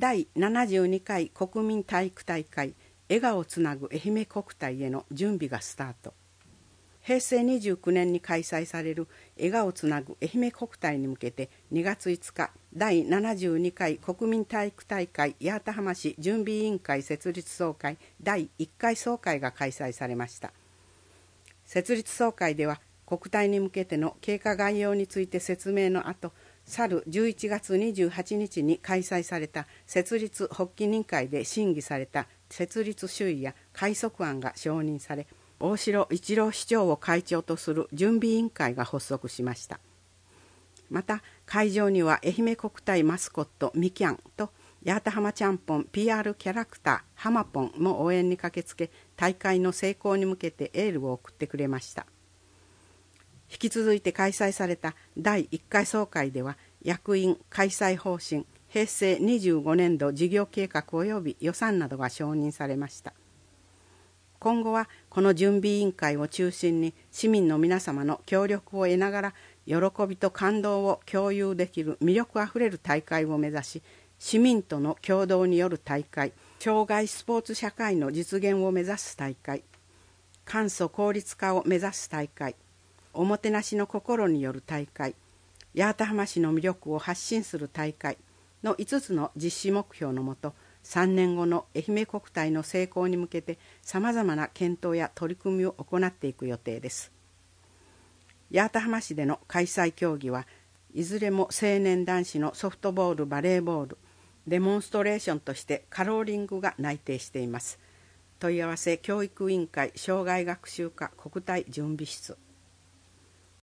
第72回国民体育大会笑顔つなぐ愛媛国体への準備がスタート。平成29年に開催される笑顔つなぐ愛媛国体に向けて2月5日第72回国民体育大会八幡浜市準備委員会設立総会第1回総会が開催されました。設立総会では国体に向けての経過概要について説明の後、去る11月28日に開催された設立発起人会で審議された設立主意や改則案が承認され、大城一郎市長を会長とする準備委員会が発足しました。また会場には愛媛国体マスコットみきゃんと八幡浜ちゃんぽん PR キャラクターはまぽんも応援に駆けつけ、大会の成功に向けてエールを送ってくれました。引き続いて開催された第1回総会では役員開催方針、平成25年度事業計画及び予算などが承認されました。今後はこの準備委員会を中心に市民の皆様の協力を得ながら喜びと感動を共有できる魅力あふれる大会を目指し、市民との共同による大会、障害スポーツ社会の実現を目指す大会、簡素効率化を目指す大会、おもてなしの心による大会、八幡浜市の魅力を発信する大会の5つの実施目標のもと、3年後の愛媛国体の成功に向けてさまざまな検討や取り組みを行っていく予定です。八幡浜市での開催競技はいずれも成年男子のソフトボール、バレーボール、デモンストレーションとしてカローリングが内定しています。問い合わせ教育委員会障害学習課国体準備室。